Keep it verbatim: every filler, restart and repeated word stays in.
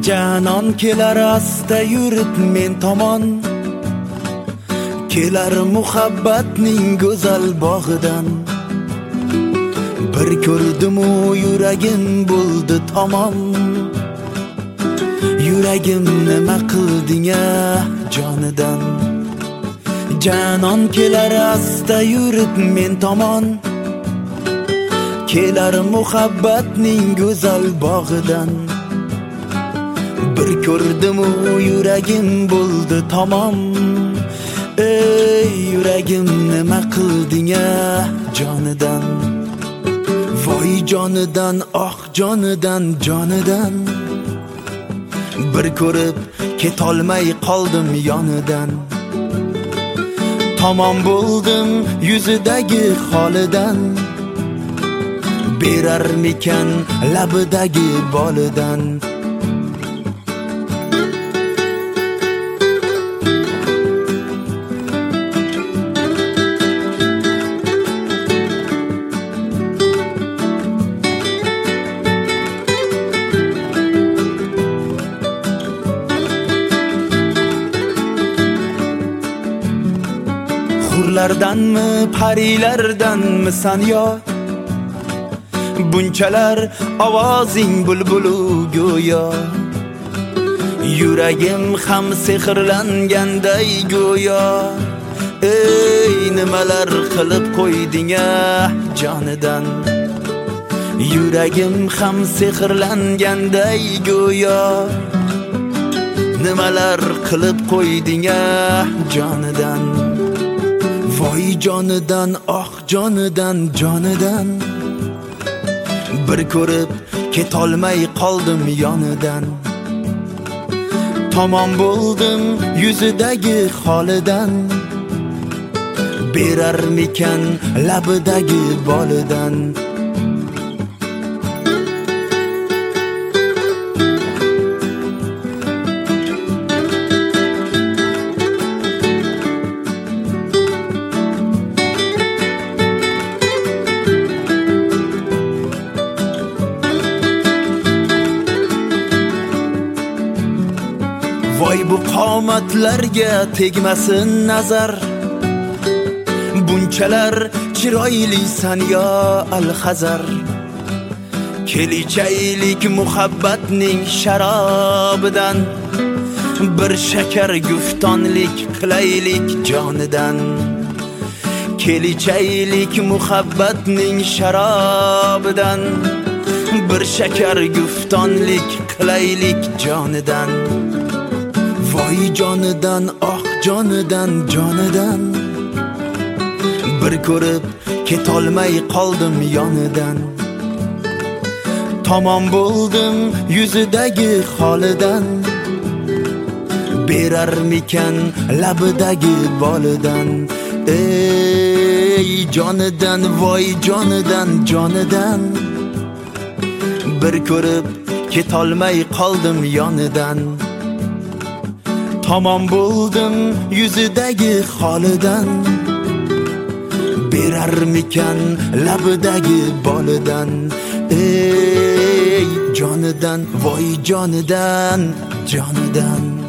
Canon kelar asta yurib men tomon, kelar muhabbatning go'zal bog'idan. Bir ko'rdim-u yuragim bo'ldi tamom. Yuragim nima qilding-a jonidan? Canon kelar asta yurib men tomon, kelar muhabbatning go'zal bog'idan. Bir ko'rdim-u yuragim bo'ldi tamom. Ey yuragim nima qilding-a jonidan? Voy jonidan, oh jonidan, jonidan. Bir ko'rib ketolmay qoldim yonidan. Tamom bo'ldim yuzidagi holidan. Berarmikan labidagi bolidan. Hurlardanmi, parilardanmi san yo? Bunchalar ovozing bulbulu go'yo. Yuragim ham sehrlanganday go'yo. Ey nimalar qilib qo'yding-a jonidan? Yuragim ham sehrlanganday go'yo. Nimalar qilib qo'yding-a jonidan? Voy jonidan, oh jonidan, jonidan. Bir ko'rib ketolmay qoldim yonidan. Tamom bo'ldim yuzidagi holidan. Berarmikan labidagi bolidan. Voy bu qomatlarga tegmasin nazar. Bunchalar chiroylisan yo alhazar. Kelichaylik muhabbatning sharobidan. Bir shakar guftonlik qilaylik jonidan. Kelichaylik muhabbatning sharobidan. Bir shakar guftonlik qilaylik jonidan. Voy jonidan, oh jonidan, jonidan. Bir ko'rib ketolmay qoldim yonidan. Tamom bo'ldim yuzidagi holidan. Berarmikan labidagi bolidan. Ey jonidan, voy jonidan, jonidan. Bir ko'rib ketolmay qoldim yonidan. Tamom bo'ldim yuzidagi holidan. Berarmikan labidagi bolidan. Ey jonidan, voy jonidan, jonidan.